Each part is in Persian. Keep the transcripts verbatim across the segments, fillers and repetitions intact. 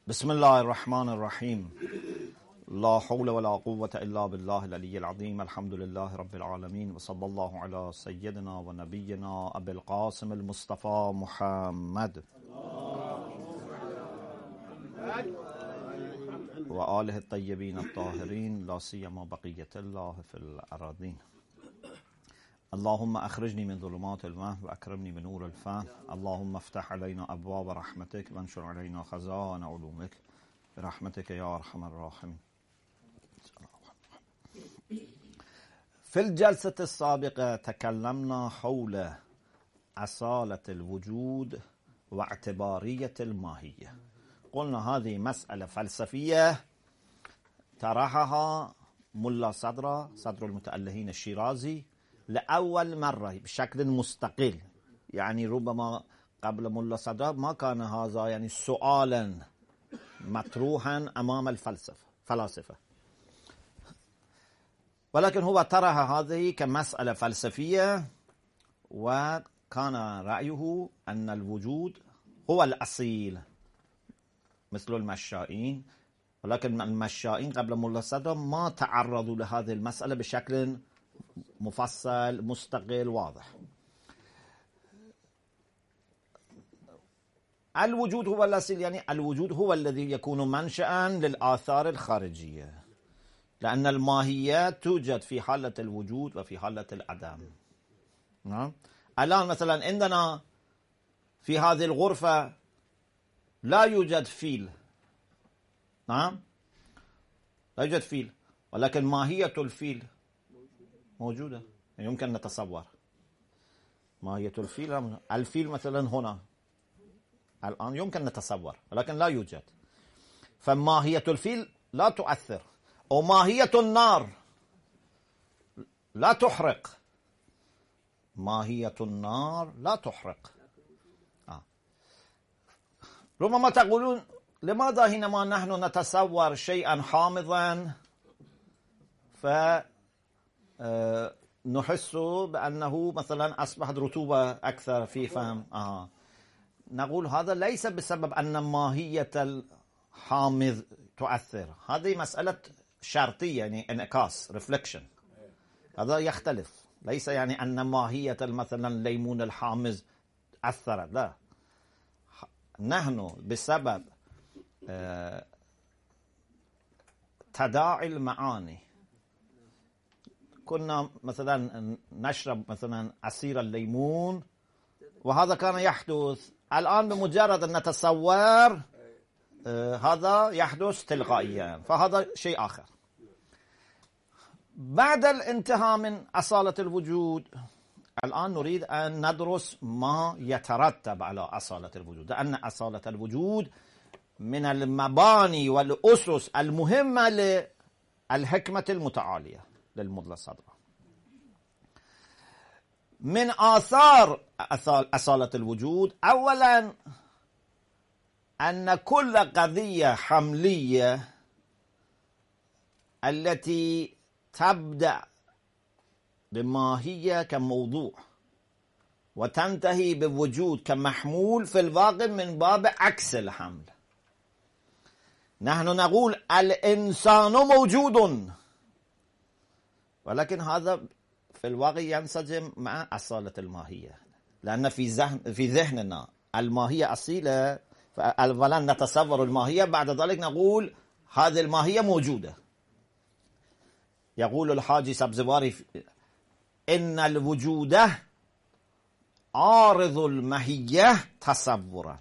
بسم الله الرحمن الرحیم. لا حول ولا قوة الا بالله العلی العظیم. الحمد لله رب العالمین و صلی الله علی سیدنا و نبینا ابی القاسم المصطفى محمد و آله الطیبین الطاهرین لا سیما بقیة الله فی الارضین. اللهم اخرجني من ظلمات الوهم واكرمني بنور الفهم. اللهم افتح علينا ابواب رحمتك وانشر علينا خزائن علومك برحمتك يا ارحم الراحمين. في الجلسة السابقة تكلمنا حول أصالة الوجود واعتبارية الماهية. قلنا هذه مسألة فلسفية طرحها ملا صدر صدر المتألهين الشيرازي لأول مرة بشكل مستقل. يعني ربما قبل ملا صدر ما كان هذا يعني سؤالا مطروحا أمام الفلسفة فلاسفة، ولكن هو طرح هذه كمسألة فلسفية، وكان رأيه أن الوجود هو الأصيل مثل المشائين، ولكن المشائين قبل ملا صدر ما تعرضوا لهذه المسألة بشكل مفصل مستقل واضح. الوجود هو الأصيل، يعني الوجود هو الذي يكون منشأ للآثار الخارجية، لأن الماهية توجد في حالة الوجود وفي حالة العدم. نعم. الآن مثلا عندنا في هذه الغرفة لا يوجد فيل، نعم، لا يوجد فيل، ولكن ماهية الفيل موجودة، يمكن نتصور ماهية الفيل. الفيل مثلا هنا الآن يمكن نتصور، ولكن لا يوجد. فماهية الفيل لا تؤثر، وماهية النار لا تحرق، ماهية النار لا تحرق. آه. ربما تقولون لماذا حينما نحن نتصور شيئا حامضا ف نحس بأنه مثلا أصبحت رطوبة أكثر في فم. آه. نقول هذا ليس بسبب أن ماهية الحامض تؤثر، هذه مسألة شرطية، يعني انعكاس reflection، هذا يختلف. ليس يعني أن ماهية مثلا الليمون الحامض أثرت، لا، نحن بسبب آه تداعي المعاني كنا مثلا نشرب مثلا عصير الليمون، وهذا كان يحدث. الآن بمجرد أن نتصور آه هذا يحدث تلقائيا، فهذا شيء آخر. بعد الانتهاء من أصالة الوجود الآن نريد أن ندرس ما يترتب على أصالة الوجود، لأن أصالة الوجود من المباني والأسس المهمة للحكمة المتعالية للملا صدر. من آثار أصالة الوجود أولا أن كل قضية حملية التي تبدأ بماهية كموضوع وتنتهي بوجود كمحمول في الواقع من باب عكس الحمل. نحن نقول الإنسان موجود، ولكن هذا في الواقع ينسجم مع أصالة الماهية، لأن في ذهن في ذهننا الماهية أصيلة، فأولا نتصور الماهية، بعد ذلك نقول هذه الماهية موجودة. يقول الحاجي سبزواري إن الوجود عارض الماهية تصورا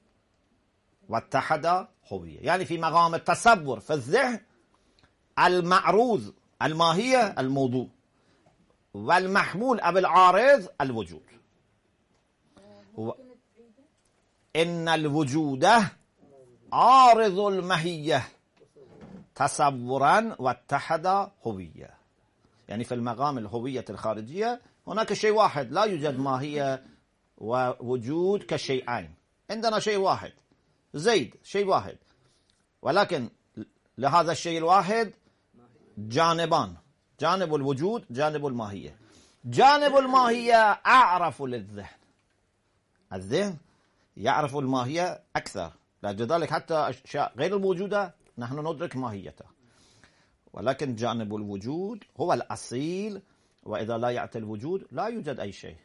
واتحد هوية، يعني في مقام التصور في الذهن المعروض الماهية الموضوع، والمحمول أو العارض الوجود. و... إن الوجود عارض الماهية تصورا واتحد هوية، يعني في المقام الهوية الخارجية هناك شيء واحد، لا يوجد ماهية ووجود كشيئين. عندنا شيء واحد زيد، شيء واحد، ولكن لهذا الشيء الواحد جانبان، جانب الوجود جانب الماهية. جانب الماهية أعرف للذهن، الذهن يعرف الماهية أكثر، لذلك حتى أشياء غير الموجودة نحن ندرك ماهيتها، ولكن جانب الوجود هو الأصيل، وإذا لا يأتي الوجود لا يوجد أي شيء.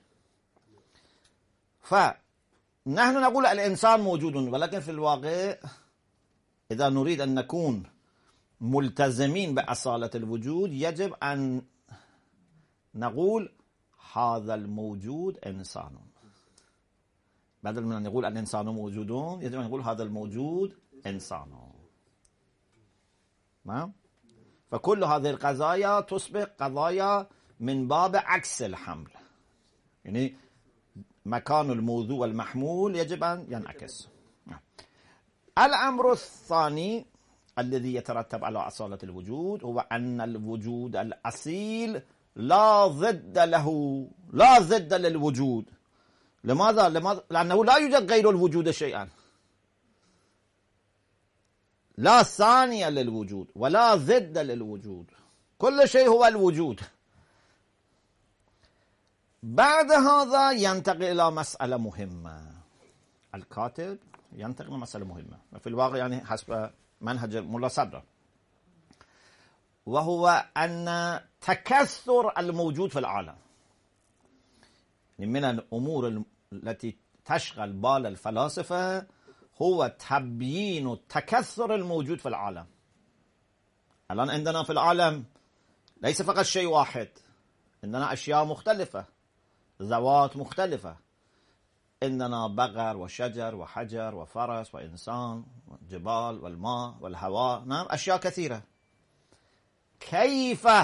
فنحن نقول الإنسان موجود، ولكن في الواقع إذا نريد أن نكون ملتزمين بأصالة الوجود يجب أن نقول هذا الموجود إنسان، بدل من أن نقول الإنسان موجود يجب أن نقول هذا الموجود إنسان. نعم. فكل هذه القضايا تصبح قضايا من باب عكس الحمل، يعني مكان الموضوع والمحمول يجب أن ينعكس. الأمر الثاني الذي يترتب على أصالة الوجود هو أن الوجود الأصيل لا ضد له، لا ضد للوجود. لماذا؟ لماذا؟ لأنه لا يوجد غير الوجود شيئا، لا ثانية للوجود ولا ضد للوجود، كل شيء هو الوجود. بعد هذا ينتقل إلى مسألة مهمة، الكاتب ينتقل إلى مسألة مهمة في الواقع يعني حسب منهج ملا صدر، وهو أن تكثر الموجود في العالم من الأمور التي تشغل بال الفلاسفة هو تبيين تكثر الموجود في العالم. الآن عندنا في العالم ليس فقط شيء واحد، عندنا أشياء مختلفة، ذوات مختلفة، عندنا بقر وشجر وحجر وفرس وإنسان والجبال والماء والهواء، نعم أشياء كثيرة. كيف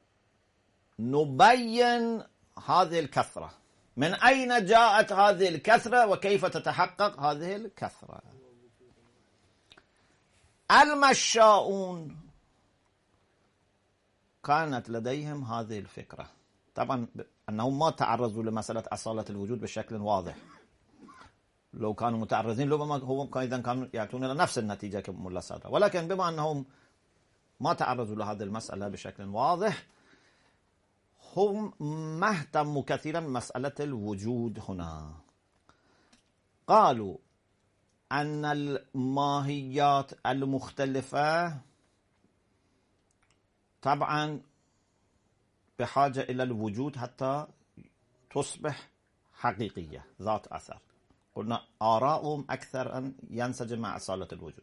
نبين هذه الكثرة؟ من أين جاءت هذه الكثرة وكيف تتحقق هذه الكثرة؟ المشاؤون كانت لديهم هذه الفكرة، طبعا أنهم ما تعرضوا لمسألة أصالة الوجود بشكل واضح، لو كانوا متعرضين ربما هم إذا كانوا يأتون إلى نفس النتيجة كملا صدر، ولكن بما أنهم ما تعرضوا لهذه المسألة بشكل واضح هم ما اهتموا كثيرا بمسألة الوجود. هنا قالوا أن الماهيات المختلفة طبعا بحاجة إلى الوجود حتى تصبح حقيقية ذات أثر. قلنا آراءهم أكثر أن ينسجم مع أصالة الوجود،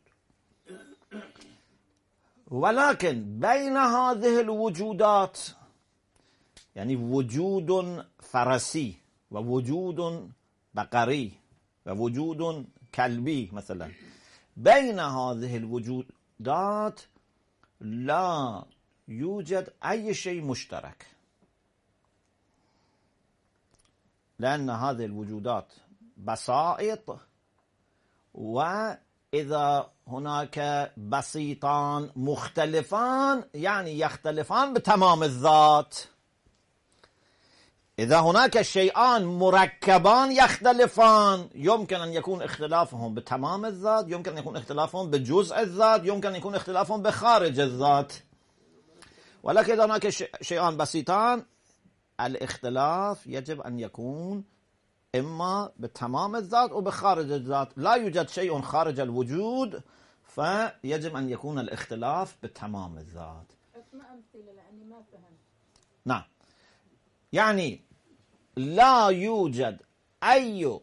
ولكن بين هذه الوجودات يعني وجود فرسي ووجود بقري ووجود كلبي مثلا، بين هذه الوجودات لا يوجد أي شيء مشترك، لأن هذه الوجودات بسائط، وإذا هناك بسيطان مختلفان يعني يختلفان بتمام الذات. إذا هناك شيئان مركبان يختلفان يمكن أن يكون اختلافهم بتمام الذات، يمكن أن يكون اختلافهم بجزء الذات، يمكن أن يكون اختلافهم بخارج الذات. ولكن إذا هناك شيئان بسيطان الاختلاف يجب أن يكون إما بتمام الذات أو بخارج الذات، لا يوجد شيء خارج الوجود فيجب أن يكون الاختلاف بتمام الذات. اسمع أمثلة لأني ما فهمت. نعم، يعني لا يوجد أي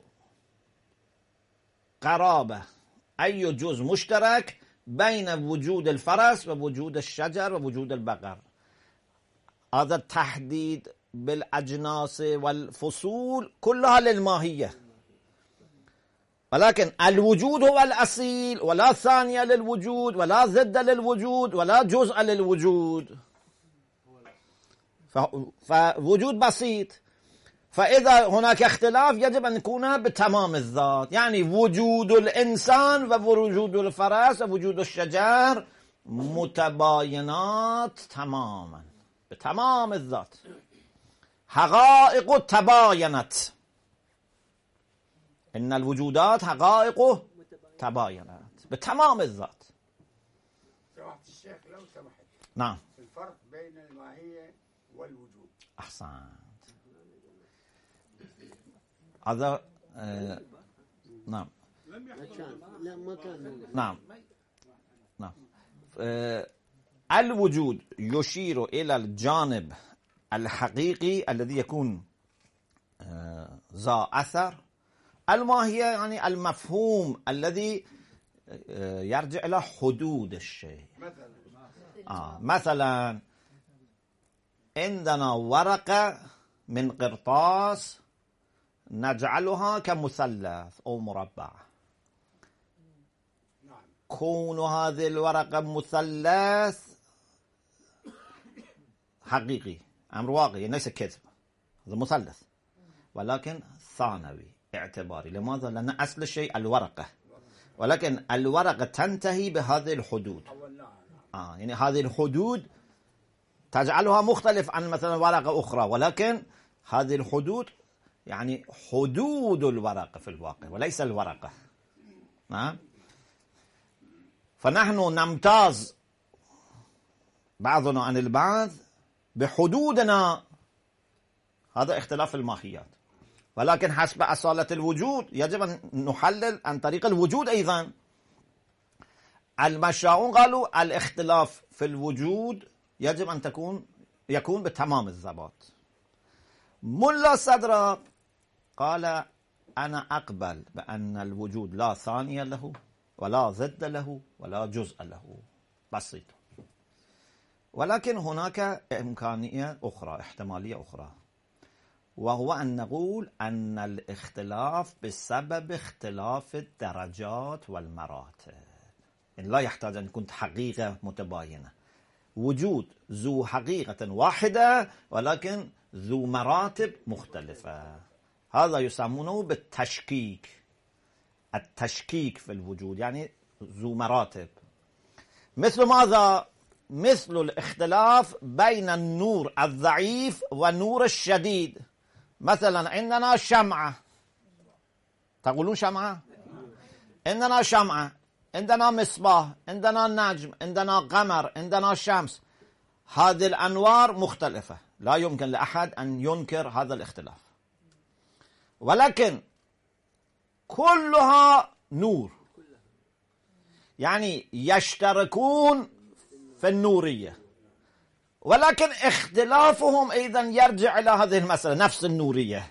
قرابة، أي جزء مشترك بين وجود الفرس ووجود الشجر ووجود البقر. هذا التحديد بالأجناس والفصول كلها للماهية، ولكن الوجود هو الأصيل، ولا ثانية للوجود ولا ضد للوجود ولا جزء للوجود، فوجود بسيط. فإذا هناك اختلاف يجب أن يكون بتمام الذات، يعني وجود الإنسان ووجود الفرس ووجود الشجر متباينات تماما بتمام الذات، حقائق تباينت، إن الوجودات حقائق تباينت بتمام الذات. سمحت الشيخ لو سمحت، نعم، الفرق بين الماهية والوجود. أحسنت. هذا آه نعم، لا ما كان. نعم نعم. آه، الوجود يشير إلى الجانب الحقيقي الذي يكون آه، ذا أثر. الماهية يعني المفهوم الذي آه، يرجع إلى حدود الشيء. مثلا آه مثلا عندنا ورقة من قرطاس نجعلها كمثلث أو مربع. نعم كون هذه الورقة مثلث حقيقي، أمر واقعي ليس كذب، هذا مثلث، ولكن ثانوي اعتباري. لماذا؟ لأن أصل الشيء الورقة، ولكن الورقة تنتهي بهذه الحدود. آه يعني هذه الحدود تجعلها مختلف عن مثلا ورقة أخرى، ولكن هذه الحدود يعني حدود الورقة في الواقع وليس الورقة. نعم. فنحن نمتاز بعضنا عن البعض بحدودنا، هذا اختلاف الماهيات، ولكن حسب أصالة الوجود يجب أن نحلل عن طريق الوجود أيضا. المشاؤون قالوا الاختلاف في الوجود يجب أن تكون يكون بتمام الضبط. ملا صدراق قال أنا أقبل بأن الوجود لا ثانية له ولا ضد له ولا جزء له، بسيط. ولكن هناك إمكانية أخرى، احتمالية أخرى، وهو أن نقول أن الاختلاف بسبب اختلاف الدرجات والمراتب. يعني لا يحتاج أن تكون حقيقة متباينة، وجود ذو حقيقة واحدة ولكن ذو مراتب مختلفة. هذا يسمونه بالتشكيك. التشكيك في الوجود يعني ذو مراتب. مثل ماذا؟ مثل الاختلاف بين النور الضعيف والنور الشديد. مثلا عندنا شمعة، تقولون شمعة؟ عندنا شمعة، عندنا مصباح، عندنا نجم، عندنا قمر، عندنا شمس. هذه الأنوار مختلفة، لا يمكن لأحد أن ينكر هذا الاختلاف، ولكن كلها نور، يعني يشتركون في النورية، ولكن اختلافهم أيضا يرجع إلى هذه المسألة، نفس النورية.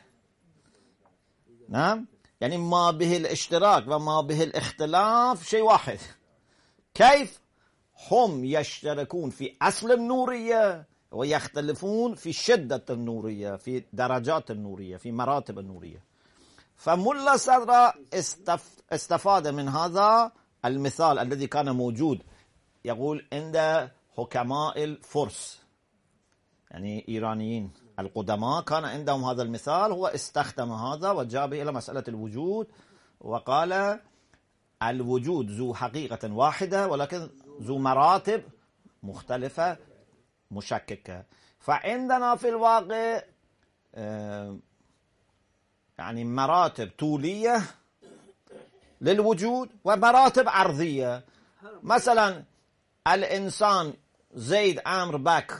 نعم، يعني ما به الاشتراك وما به الاختلاف شيء واحد. كيف؟ هم يشتركون في أصل النورية ويختلفون في شدة النورية، في درجات النورية، في مراتب النورية. فملا صدراق استفاد من هذا المثال الذي كان موجود، يقول عند حكماء الفرس، يعني إيرانيين القدماء، كان عندهم هذا المثال، هو استخدم هذا وجاب إلى مسألة الوجود وقال الوجود ذو حقيقة واحدة ولكن ذو مراتب مختلفة مشككة. فعندنا في الواقع يعني مراتب طولية للوجود ومراتب عرضية. مثلا الإنسان زيد عمرو بكر،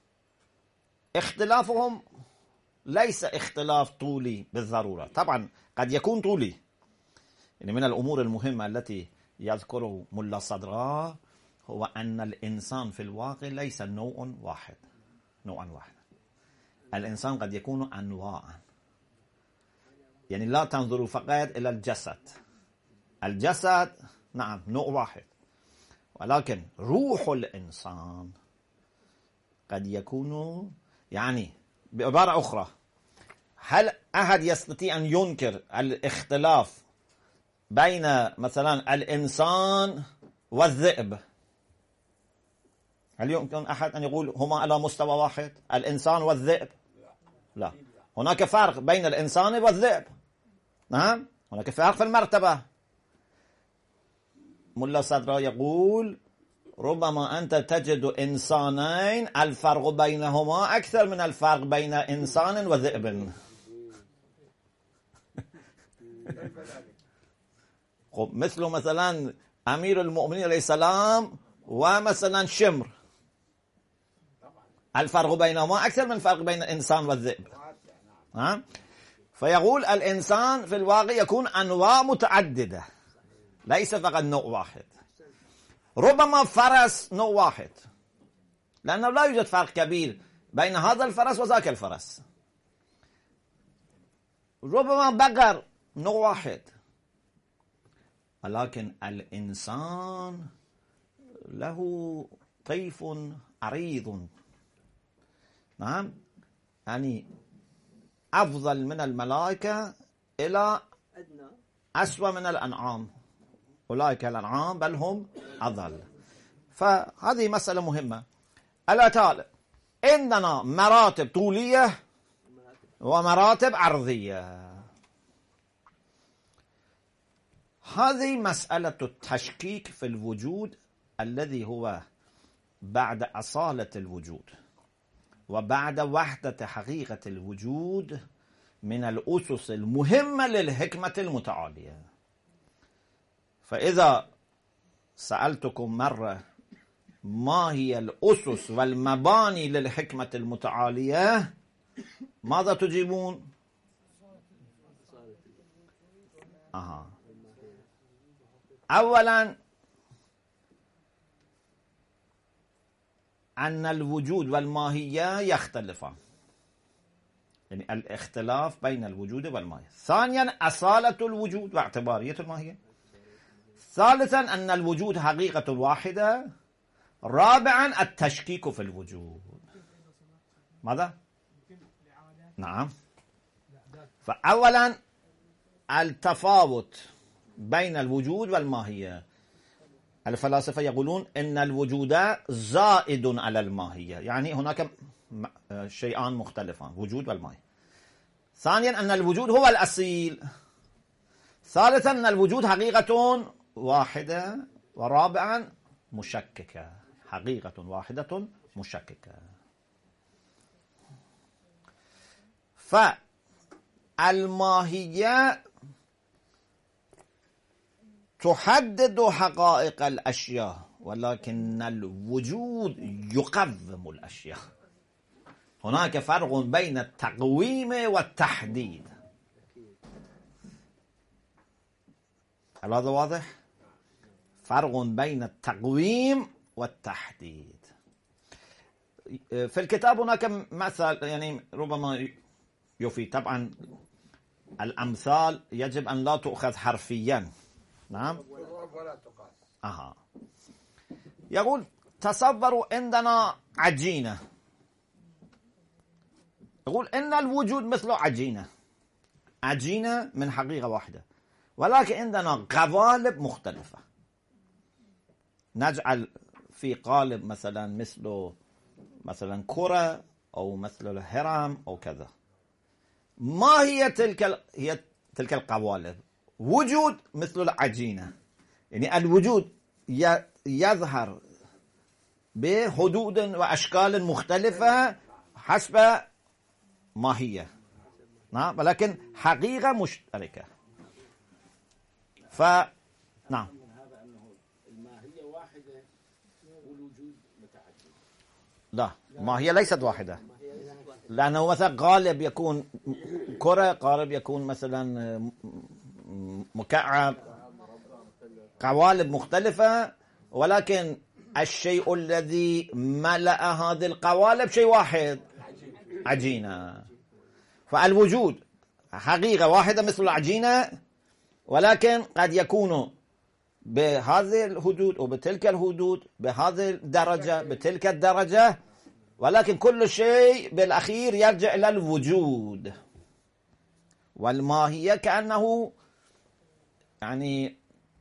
اختلافهم ليس اختلاف طولي بالضرورة، طبعا قد يكون طولي. يعني من الأمور المهمة التي يذكره ملا صدراق هو أن الإنسان في الواقع ليس نوع واحد، نوعا واحد. الإنسان قد يكون أنواعا، يعني لا تنظروا فقط إلى الجسد. الجسد نعم نوع واحد، ولكن روح الإنسان قد يكون، يعني بعبارة أخرى، هل أحد يستطيع أن ينكر الاختلاف بين مثلا الإنسان والذئب؟ هل يمكن أحد أن يقول هما على مستوى واحد، الإنسان والذئب؟ لا، هناك فرق بين الإنسان والذئب. نعم، هناك فرق في المرتبة. ملا صدراق يقول ربما أنت تجد إنسانين الفرق بينهما أكثر من الفرق بين إنسان وذئب. مثل مثلا أمير المؤمنين عليه السلام ومثلا شمر، الفرق بينهما أكثر من الفرق بين الإنسان والذئب. ها؟ فيقول الإنسان في الواقع يكون أنواع متعددة، ليس فقط نوع واحد. ربما فرس نوع واحد، لأنه لا يوجد فرق كبير بين هذا الفرس وذاك الفرس. ربما بقر نوع واحد، ولكن الإنسان له طيف عريض، نعم، يعني أفضل من الملائكة إلى أسوأ من الأنعام. أولئك الأنعام بل هم أضل. فهذه مسألة مهمة. الأتالي عندنا مراتب طولية ومراتب عرضية. هذه مسألة التشكيك في الوجود الذي هو بعد أصالة الوجود وبعد وحدة حقيقة الوجود من الأسس المهمة للحكمة المتعالية. فإذا سألتكم مرة ما هي الأسس والمباني للحكمة المتعالية، ماذا تجيبون؟ أها. أولا أن الوجود والماهية يختلفان، يعني الاختلاف بين الوجود والماهية. ثانيا أصالة الوجود واعتبارية الماهية. ثالثا أن الوجود حقيقة واحدة. رابعا التشكيك في الوجود. ماذا؟ نعم. فأولا التفاوت بين الوجود والماهية. الفلاسفة يقولون إن الوجود زائد على الماهية، يعني هناك شيئان مختلفان، وجود والماهية. ثانيا أن الوجود هو الأصيل. ثالثا أن الوجود حقيقة واحدة. ورابعا مشككة، حقيقة واحدة مشككة. فالماهية تحدد حقائق الأشياء، ولكن الوجود يقوم الأشياء. هناك فرق بين التقويم والتحديد. هل هذا واضح؟ فرق بين التقويم والتحديد. في الكتاب هناك مثل، يعني ربما يفيد. طبعا الأمثال يجب أن لا تؤخذ حرفيا. نعم. ولا تقاس. أها. يقول تصوروا عندنا عجينة. يقول إن الوجود مثل عجينة، عجينة من حقيقة واحدة، ولكن عندنا قوالب مختلفة. نجعل في قالب مثلا مثل مثلا كرة أو مثل الهرم أو كذا. ما هي تلك هي تلك القوالب؟ وجود مثل العجينة، يعني الوجود يظهر بحدود وأشكال مختلفة حسب ماهية، نعم، ولكن حقيقة مشتركة. ف نعم. الماهية واحدة والوجود متعدد. لا، ماهية ليست واحدة، لأنه مثلا قالب يكون كرة، قالب يكون مثلا مكعب، قوالب مختلفة، ولكن الشيء الذي ملأ هذه القوالب شيء واحد، عجينة. فالوجود حقيقة واحدة مثل العجينة، ولكن قد يكون بهذه الحدود وبتلك الحدود، بهذه الدرجة بتلك الدرجة، ولكن كل شيء بالأخير يرجع إلى الوجود. والماهية كأنه يعني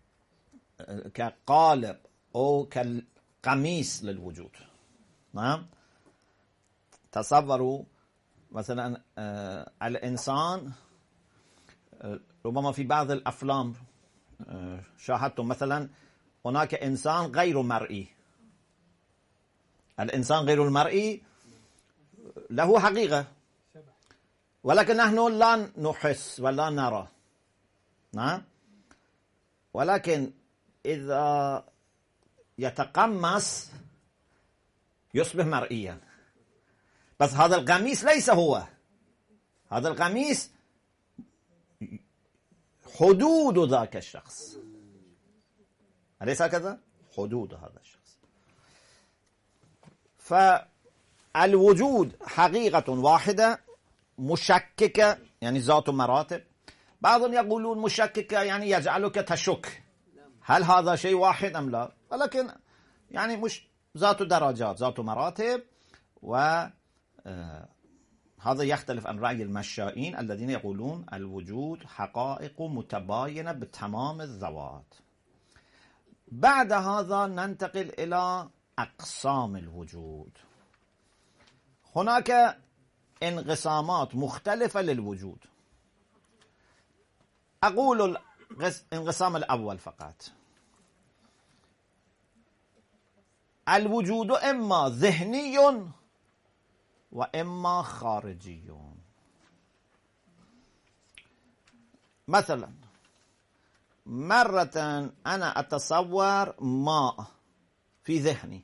كقالب أو كالقميص للوجود. نعم. تصوروا مثلا آه الإنسان، آه ربما في بعض الأفلام آه شاهدتم مثلا هناك إنسان غير مرئي. الإنسان غير المرئي له حقيقة، ولكن نحن لا نحس ولا نرى. نعم. ولكن إذا يتقمص يصبح مرئيا. بس هذا القميص ليس هو، هذا القميص حدود ذاك الشخص. أليس هكذا؟ حدود هذا الشخص. فالوجود حقيقة واحدة مشككة، يعني ذات مراتب. بعضهم يقولون مشككة يعني يجعلك تشك هل هذا شيء واحد أم لا، ولكن يعني مش ذات درجات، ذات مراتب. و هذا يختلف عن رأي المشائين الذين يقولون الوجود حقائق متباينة بتمام الذوات. بعد هذا ننتقل إلى أقسام الوجود. هناك انقسامات مختلفة للوجود. أقول الانقسام الأول فقط. الوجود إما ذهني وإما خارجي. مثلا مرة أنا أتصور ماء في ذهني،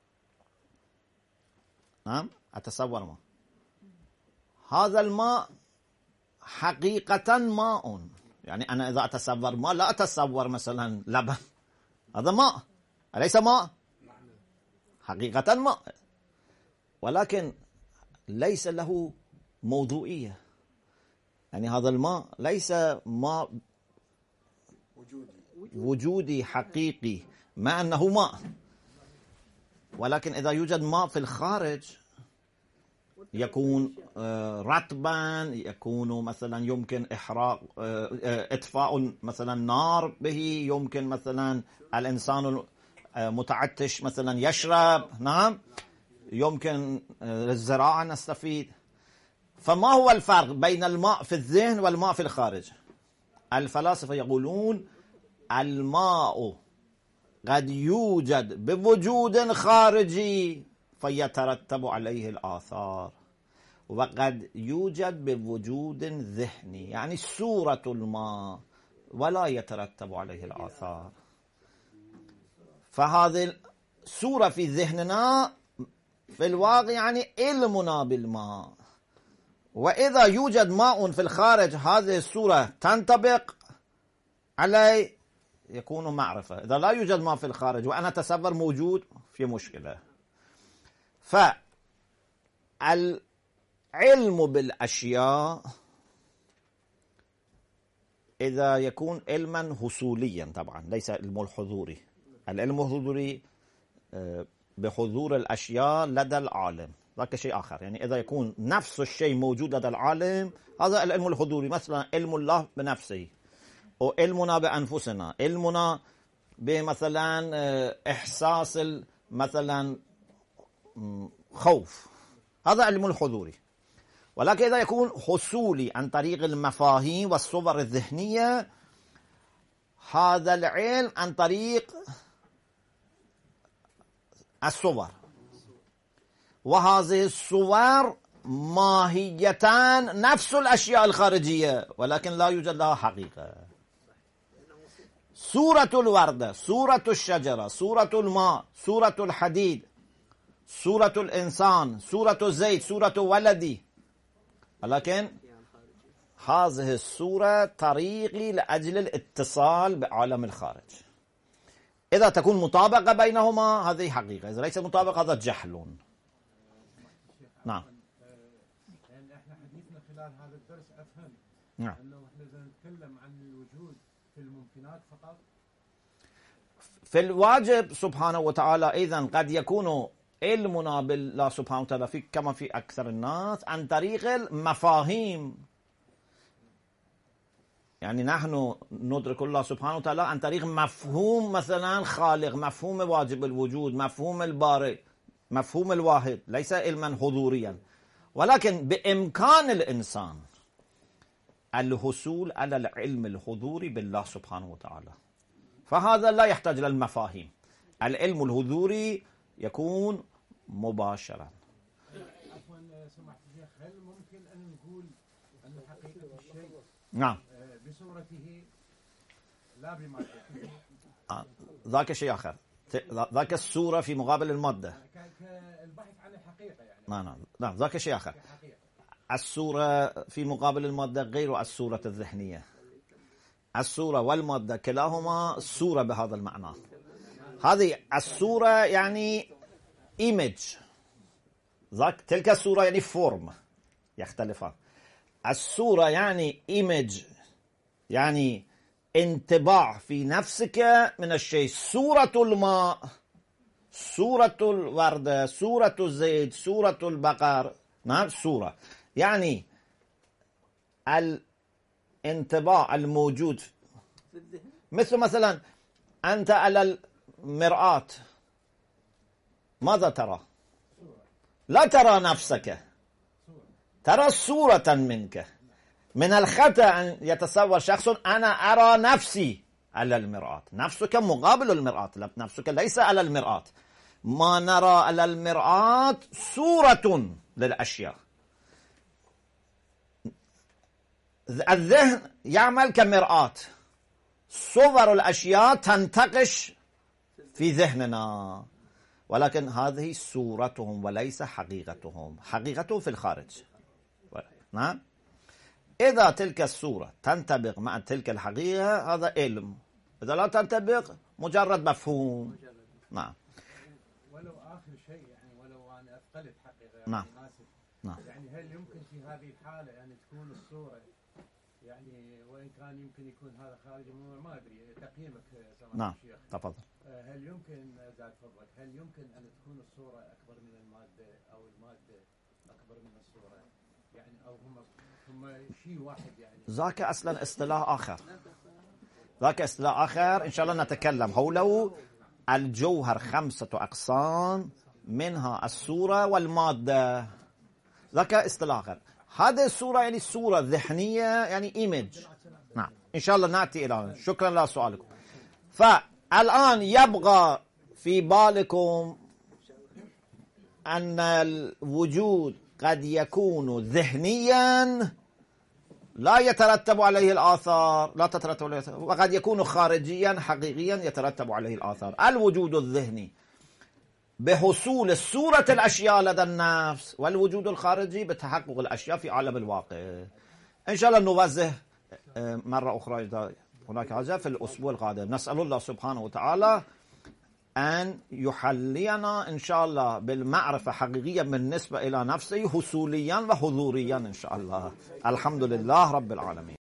نعم أتصور ماء، هذا الماء حقيقة ماء، يعني أنا إذا أتصور ماء لا أتصور مثلا لبن، هذا ماء أليس ماء؟ حقيقة ماء، ولكن ليس له موضوعية، يعني هذا الماء ليس ماء وجودي حقيقي مع أنه ماء. ولكن إذا يوجد ماء في الخارج يكون رطبا، يكون مثلا يمكن إحراق إطفاء مثلا نار به، يمكن مثلا الإنسان متعطش مثلا يشرب، نعم يمكن الزراعة نستفيد. فما هو الفرق بين الماء في الذهن والماء في الخارج؟ الفلاسفة يقولون الماء قد يوجد بوجود خارجي فيترتب عليه الآثار، وقد يوجد بوجود ذهني، يعني صورة الماء ولا يترتب عليه الآثار. فهذه الصورة في ذهننا في الواقع يعني علمنا بالماء، وإذا يوجد ماء في الخارج هذه الصورة تنطبق عليه يكون معرفة. إذا لا يوجد ماء في الخارج وأنا أتصور موجود في مشكلة. فالعلم بالأشياء إذا يكون علما حصوليا، طبعا ليس علم الحضوري، العلم الحضوري بحضور الأشياء لدى العالم ذاك شيء آخر. يعني إذا يكون نفس الشيء موجود لدى العالم هذا العلم الحضوري، مثلا علم الله بنفسه، أو علمنا بأنفسنا، علمنا بمثلا إحساس مثلا خوف، هذا علم الحضوري. ولكن إذا يكون حصولي عن طريق المفاهيم والصور الذهنية هذا العلم عن طريق الصور، وهذه الصور ماهيتان نفس الأشياء الخارجية ولكن لا يوجد لها حقيقة. صورة الوردة، صورة الشجرة، صورة الماء، صورة الحديد، صورة الإنسان، صورة الزيت، صورة ولدي، ولكن هذه الصورة طريقي لأجل الاتصال بعالم الخارج. إذا تكون مطابقة بينهما هذه حقيقة، إذا ليس مطابقة هذا جهل. نعم. يعني احنا حديثنا خلال هذا الدرس أفهم نعم أنه احنا إذا نتكلم عن الوجود في الممكنات فقط، في الواجب سبحانه وتعالى إذن قد يكون علمنا بالله سبحانه وتعالى في كما في أكثر الناس عن طريق المفاهيم. يعني نحن ندرك الله سبحانه وتعالى عن طريق مفهوم مثلا خالق، مفهوم واجب الوجود، مفهوم البارئ، مفهوم الواحد، ليس علما حضوريا. ولكن بإمكان الإنسان الحصول على العلم الحضوري بالله سبحانه وتعالى، فهذا لا يحتاج للمفاهيم. العلم الحضوري يكون مباشرا. عفوا سمحت الشيخ، هل ممكن أن نقول أن حقيقة الشيء نعم بصورته لا بمادته؟ آه. ذاك شيء آخر، ذاك الصورة في مقابل المادة، كالبحث عن الحقيقة يعني. نعم نعم نعم ذاك شيء آخر. الصورة في مقابل المادة غير الصورة الذهنية. الصورة والمادة كلاهما صورة بهذا المعنى، هذه الصورة يعني image، ذاك تلك الصورة يعني form، يختلفان. الصورة يعني image، يعني انطباع في نفسك من الشيء. صورة الماء، صورة الوردة، صورة الزيت، صورة البقر، نعم صورة يعني الانطباع الموجود. مثل مثلا أنت على المرآة ماذا ترى؟ لا ترى نفسك، ترى صورة منك. من الخطأ أن يتصور شخص أنا أرى نفسي على المرآة. نفسك مقابل المرآة، نفسك ليس على المرآة. ما نرى على المرآة صورة للأشياء. الذهن يعمل كمرآة، صور الأشياء تنتقش في ذهننا، ولكن هذه صورتهم وليس حقيقتهم. حقيقتهم في الخارج. نعم. إذا تلك الصورة تنطبق مع تلك الحقيقة هذا علم، إذا لا تنطبق مجرد مفهوم. نعم. ولو آخر شيء يعني ولو أنا أثقلت حقيقة يعني نعم. ناسب. نعم. يعني هل يمكن في هذه الحالة يعني تكون الصورة يعني وإن كان يمكن يكون هذا خارج الموضوع ما أدري تقييمك سماحة نعم. الشيخ. تفضل. هل يمكن زاد فضلك هل يمكن أن تكون الصورة أكبر من المادة أو المادة أكبر من الصورة يعني أو هم هم شيء واحد يعني؟ ذاك أصلا اصطلاح آخر، ذاك اصطلاح آخر إن شاء الله نتكلم حوله. الجوهر خمسة أقسام، منها الصورة والمادة، ذاك اصطلاح آخر. هذه الصورة يعني الصورة ذهنية يعني image. نعم إن شاء الله نأتي إلى. شكرا لسؤالكم. فالآن يبقى في بالكم أن الوجود قد يكون ذهنيا لا يترتب عليه الآثار، لا تترتب عليه الآثار، وقد يكون خارجيا حقيقيا يترتب عليه الآثار. الوجود الذهني بحصول صورة الأشياء لدى النفس، والوجود الخارجي بتحقق الأشياء في عالم الواقع. إن شاء الله نوزه مرة أخرى إذا هناك حاجة في الأسبوع القادم. نسأل الله سبحانه وتعالى أن يحلينا إن شاء الله بالمعرفة حقيقية بالنسبة إلى نفسه حصوليا وحضوريا إن شاء الله. الحمد لله رب العالمين.